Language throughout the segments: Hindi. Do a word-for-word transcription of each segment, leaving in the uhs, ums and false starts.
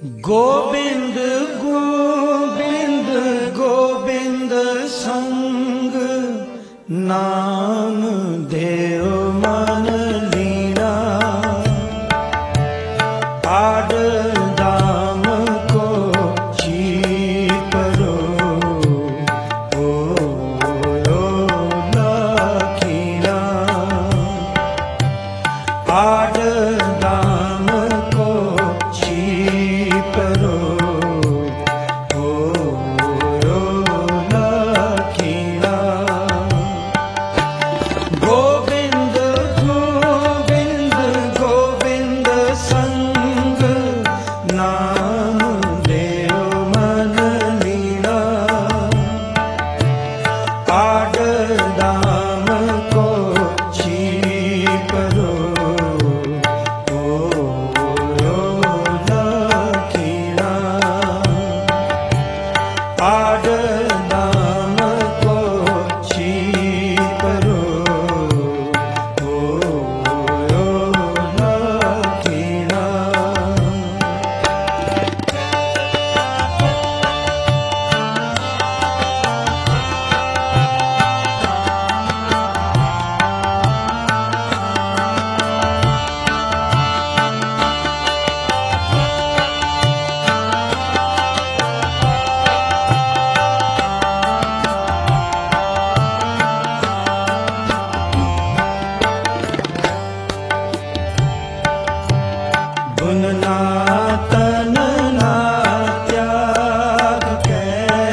गोविंद गोविंद गोविंद संग नाम देव मन लीना। आड दाम को चीपरो ओ लखीना। आड दाम को चीपरो गोविंद गोविंद गोविंद संग नाम देव मन लीना। आड दाम को चीपरो लखीना। आड दाम को चीपरो गुण ना तन ना त्याग के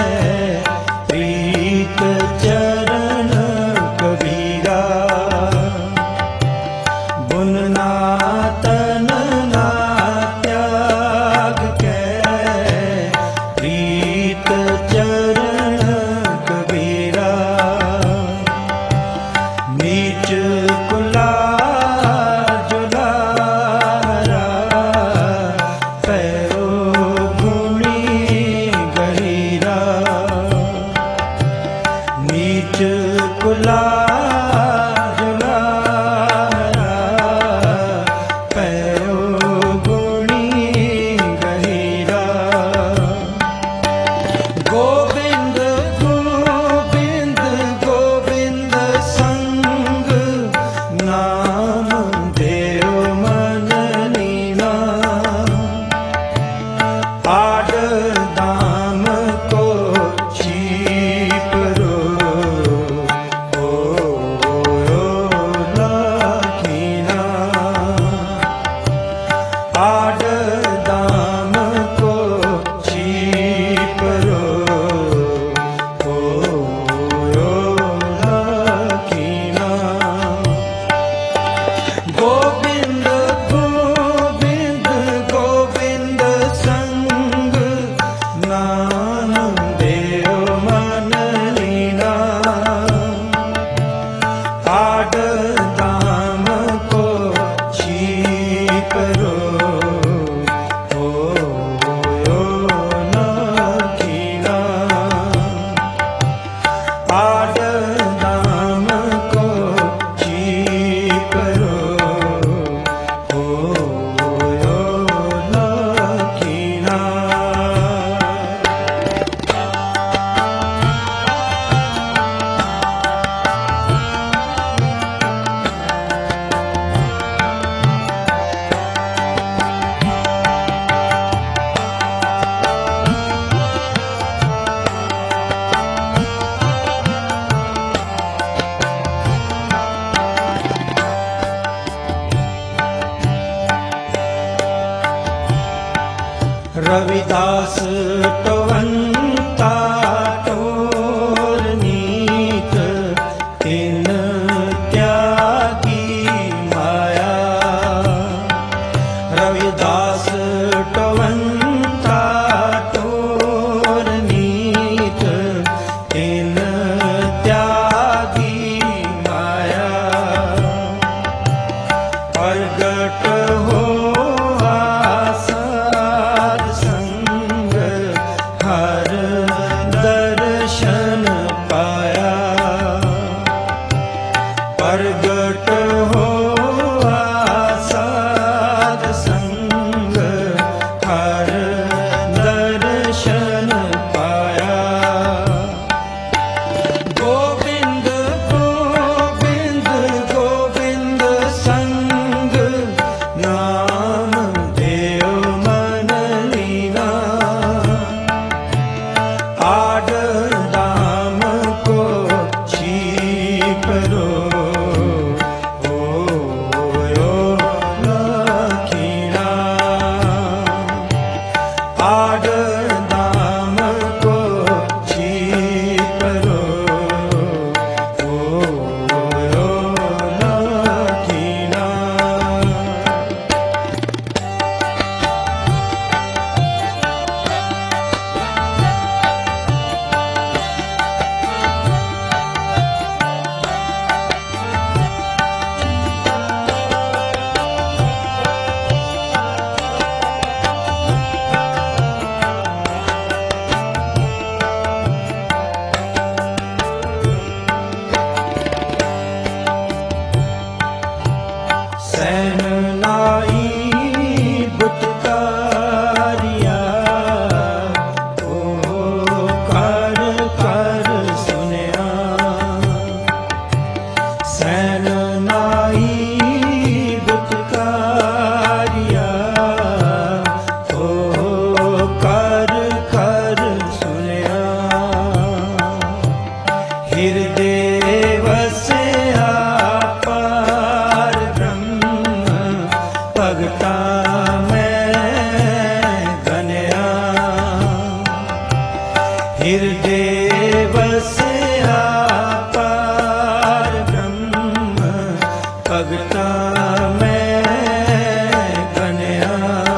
प्रीत चरण कबीरा। गुण ना तन ना त्याग के प्रीत चरण कबीरा। नीच कुला नीच कुला जुलारा पैरो गुणी गहीरा। गोविंद गोविंद गोविंद संग नाम देव मन लीना। आड दाम को चीपरो आड दाम को चीपरो लखीना। गोविंद गोविंद गोविंद संग नाम देव मन लीना। आड दाम को चीपरो आड दाम को चीपरो लखीना। रविदास टवंता टोर नीत तिन त्यागी माया। रविदास टवंता टोर नीत तिन त्यागी माया। प्रगट हो हर दर्शन पाया। प्रगट हो आसाद संग हर सैन नाई बुतकारिया ओ कर कर सुनिया सैन नाई बुतकारिया ओ कर कर सुनिया हृदय वसया पार ब्रह्म भगता मैं गनया हृदय वसया पार ब्रह्म भगता मैं गनया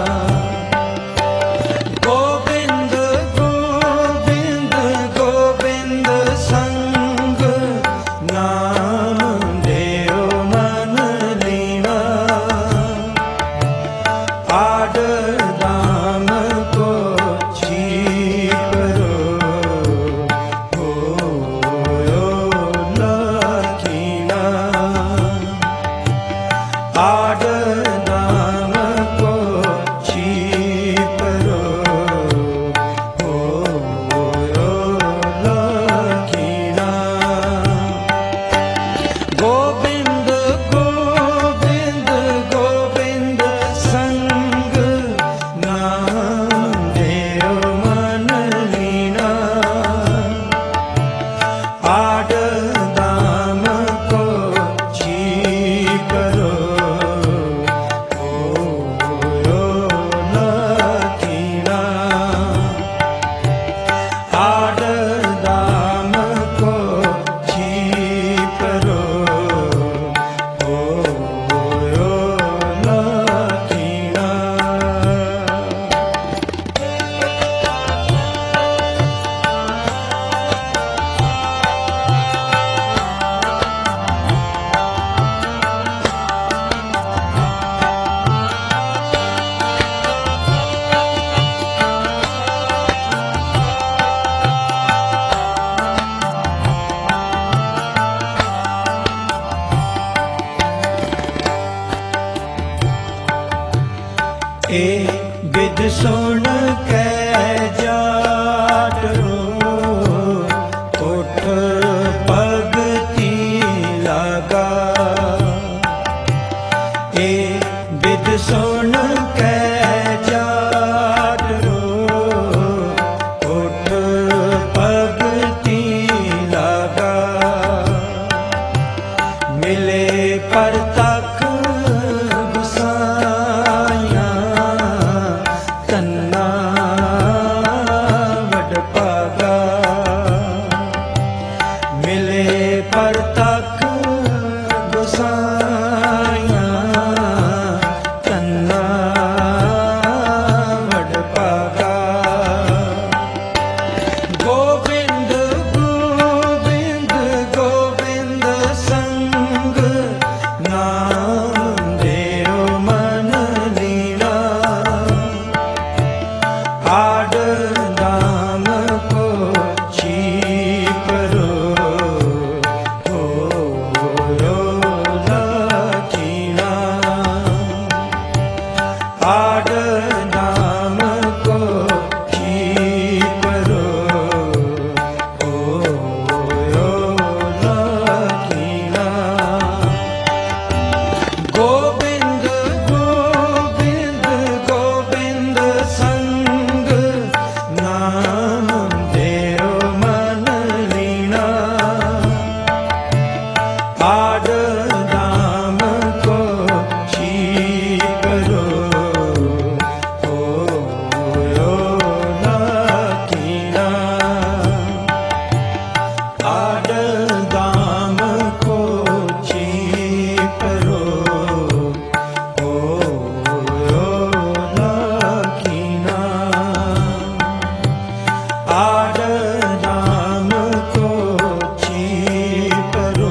गोविंद गोविंद गोविंद संग नाम देव मन लीना आड दाम को छीपरो होयो लखीना आड दाम को छीपरो होयो लखीना गोविंद गोविंद गोविंद संग नाम देव मन लीना आड दाम को छीपरो होयो लखीना आड दाम को छीपरो होयो लखीना ए विद सुन कै जाट रो उठ भगति लगा ए विद सुन कै जाट रो उठ भगति लगा मिले परतख गुसाया तन्ना वड पागा मिले परतख गुसाया तन्ना वड पागा गोविंद गोविंद गोविंद संग नाम देव मन लीना आड दाम को छीपरो होयो लखीना आड दाम को छीपरो होयो लखीना गोविंद गोविंद गोविंद संग नाम देव मन लीना आड दाम को छीपरो होयो लखीना आड दाम को छीपरो होयो लखीना आड दाम को छीपरो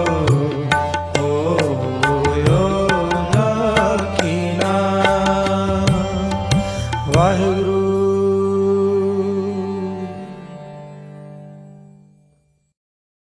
होयो लखीना वाहिगुरु